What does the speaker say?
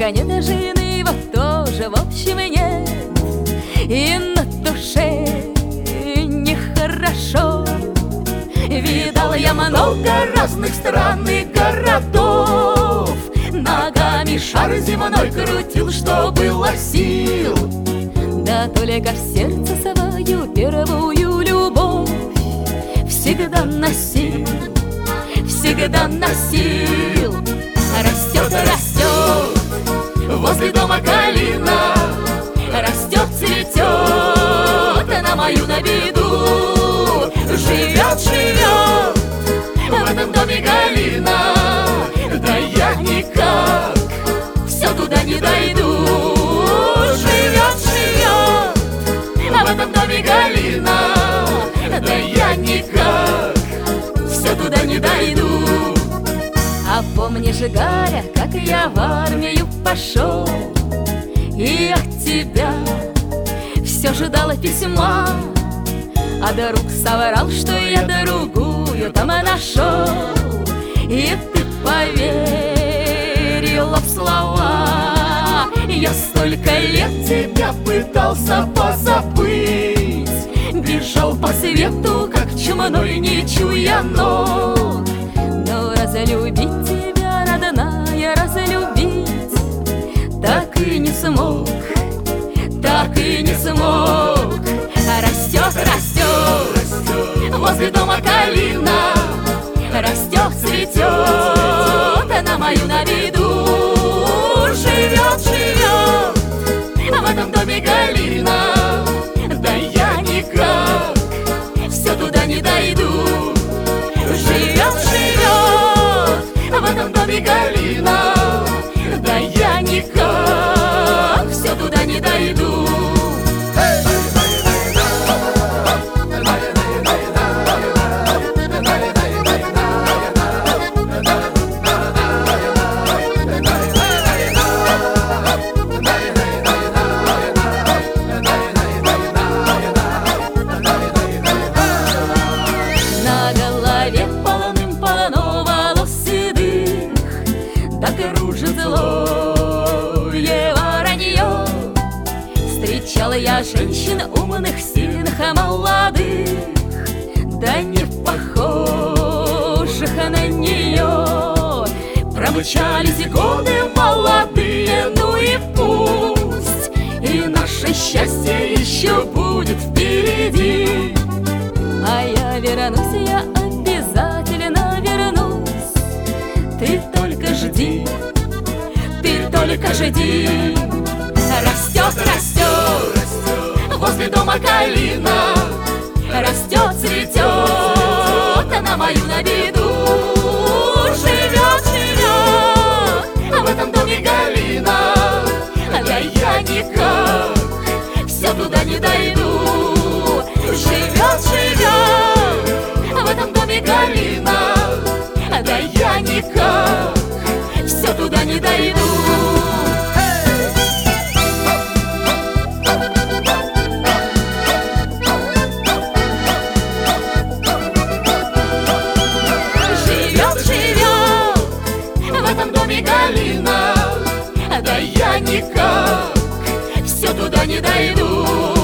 тебя нет жены, вот тоже в общем нет, и на душе нехорошо. Видал я много разных стран и городов, ногами шар земной крутил, что было сил. Да только в сердце свою первую любовь всегда носил, всегда носил. Растет, растет возле дома калина, растет, цветет на мою на виду. Живет, живет в этом доме галина, да я никак все туда не дойду. Живет, живет в этом доме галина, да я никак все туда не дойду. А помнишь, Галя, как я в армию пошел, и от тебя все ждала письма, а друг соврал, что я другую там нашел, и ты поверила в слова. Я столько лет тебя пытался позабыть, бежал по свету, как чумной, не чуя ног. Но разлюбить тебя, родная, разлюбить так и не смог, так и не смог. Растет, растет возле дома калина, растет, цветет на мою на виду. Живет, живет в этом доме галина, да я никак все туда не дойду. Живет, живет в этом доме галина, да я никак все туда не дойду. Кружит злое воронье. Встречала я женщин умных, сильных, молодых, да не похожих на нее. Промчались годы молодые, ну и пусть, и наше счастье еще будет впереди. А я вернусь, я обязательно вернусь. Ты только жди, ты только жди. Растет, растет возле дома калина, растет, цветет на мою на виду. Живет, живет в этом доме галина, да я никак все туда не дойду. Живет, живет в этом доме галина, да я никак все туда не дойду. Живет, живет в этом доме галина, да я никак все туда не дойду.